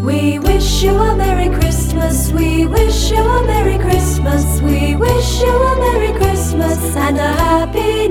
We wish you a Merry Christmas, we wish you a Merry Christmas, we wish you a Merry Christmas and a Happy